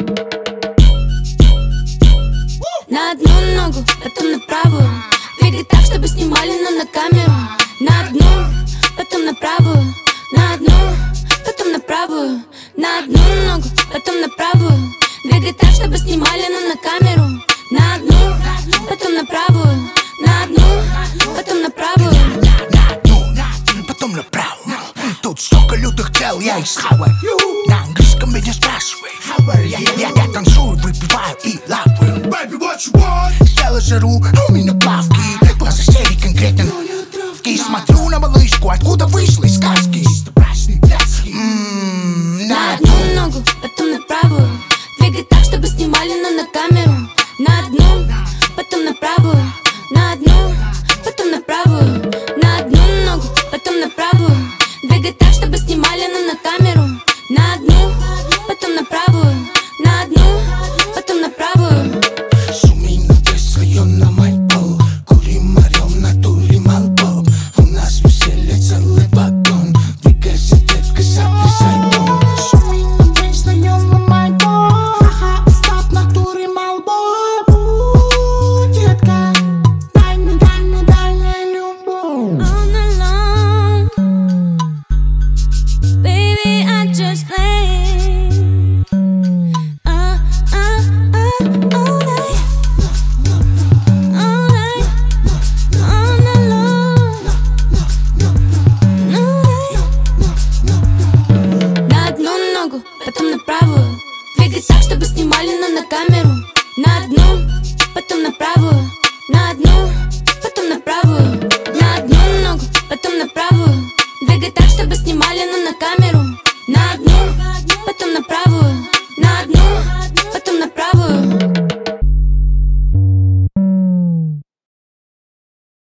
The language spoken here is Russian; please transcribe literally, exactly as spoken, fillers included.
На одну ногу, потом на правую. Двигай так, чтобы снимали, но на камеру. На одну, потом на правую. На одну, потом на правую. На одну ногу, потом на правую. Двигай так, чтобы снимали, но на камеру. На одну, потом на правую. На одну, потом на правую. На одну, потом на правую. Тут столько лютых тел, я из Хауэр. На английском меня спрашивай. Я, я, я танцую, выпиваю и лапаю. Baby, what you want? Сделай жару, у меня плавки. Глаза серии конкретно и смотрю на малышку, откуда вышла из сказки. М-м, на одну ногу, потом на правую. Двигай так, чтобы снимали, но на камеру. На одну, потом на правую. На одну, потом на правую. На одну ногу, потом на правую. Двигай так, чтобы снимали, но на камеру. На одну, потом на правую. На одну, потом на правую. Шумим на свое на мой пол. Курим, орем, натурим альбом. У нас веселье целый вагон. Двигайся, детка, сотрясай дом. Шумим на свое на мой пол. Ха-ха, стоп, натурим альбом. У, детка, дай мне, дай мне, дай мне любовь. All alone, baby, I just play. Uh, uh, uh, all night, all night, all alone, all night. На одну ногу, потом на правую. Двигай так, чтобы снимали, но на камеру. На одну, потом на правую. На одну, потом на правую. На одну ногу, потом на правую. Двигай так, чтобы снимали, но на камеру. На одну, потом на правую.